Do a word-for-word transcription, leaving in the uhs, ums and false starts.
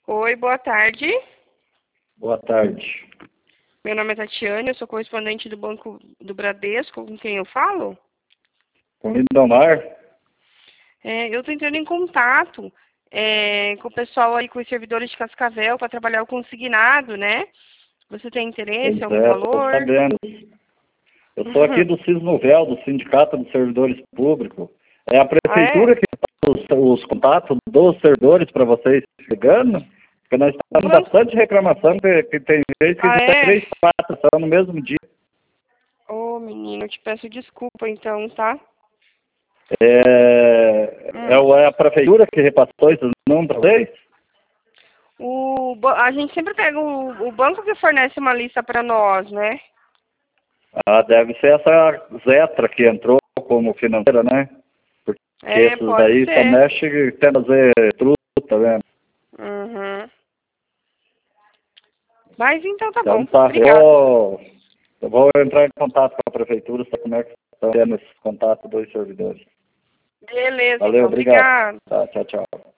Oi, boa tarde. Boa tarde. Meu nome é Tatiane, eu sou correspondente do Banco do Bradesco, com quem eu falo? Com Lindomar? É, eu estou entrando em contato é, com o pessoal aí, com os servidores de Cascavel, para trabalhar o consignado, né? Você tem interesse, Pois algum é, estou valor? sabendo. Eu sou aqui do Cisnovel, do Sindicato dos Servidores Públicos. É a Ah, é? prefeitura que dá os, os contatos dos servidores para vocês chegando, porque nós O estamos banco... bastante reclamação, que, que tem vezes que Ah, até é? três, quatro são no mesmo dia. Ô, menino, eu te peço desculpa, então, tá? É, é, Hum. o- é a prefeitura que repassou esses números para vocês? O, ba- a gente sempre pega o, o banco que fornece uma lista para nós, né? Ah, deve ser essa Zetra que entrou como financeira, né? Porque É, esses pode daí só ser. mexe tendo fazer truta, né? Uhum. Mas então tá Então bom. tá, Obrigada. eu, eu vou entrar em contato com a prefeitura, saber como é que estão tendo esses contatos dos servidores. Beleza, Valeu, então. obrigado. Obrigada. Tá, tchau, tchau.